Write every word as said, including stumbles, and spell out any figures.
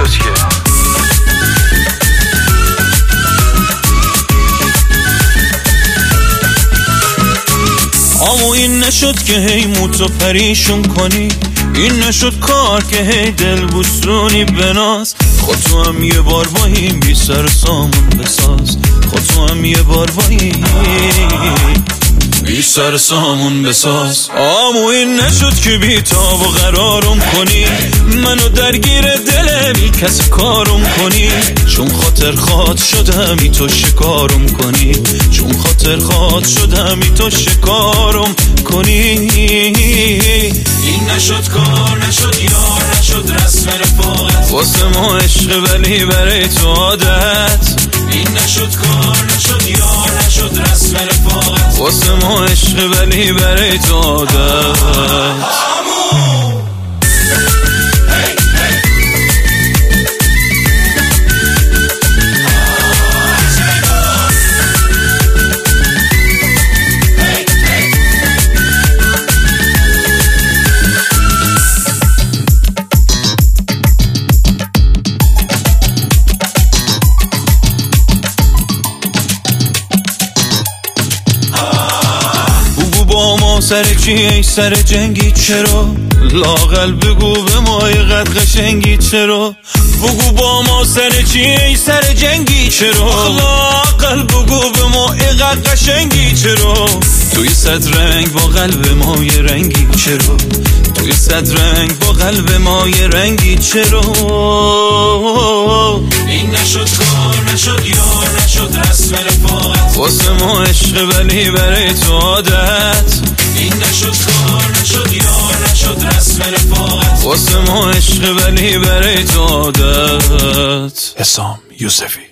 نشد که اما این نشد که هی موتو پریشون کنی، این نشد کار که هی دل بوسونی بناز. خود تو هم یه بار با این بی سر سامون بساز، خود تو هم یه بار با این بی سر سامون بساز. آمو این نشد که بی تاب و قرارم کنی، منو درگیر دلمی کسی کارم کنی. چون خاطر خواد شدمی تو شکارم کنی، چون خاطر خواد شدمی تو شکارم کنی. این نشد کار نشد یار نشد رسم رفاقت، واسه ما عشق ولی برای تو عادت. این نشد کار نشد یار نشد رسم رفاقت، واسه ما عشق ولی برای تو عادت. سر چی ای سر جنگی چرا؟ لااقل بگو به ما اینقدر قشنگی چرا؟ بگو با ما سر چی ای سر جنگی چرا؟ لااقل بگو به ما اینقدر قشنگی چرا؟ توی صد رنگ با قلب ما یه رنگی چرا؟ توی صد رنگ با قلب ما یه رنگی چرا؟ این نشد کار نشد یار نشد رسم رفاقت، واسه ما عشق ولی برای تو عادت. این نشد کار نشد یار نشد رسم رفاقت، واسه ما عشق ولی برای تو عادت. حسام یوسفی.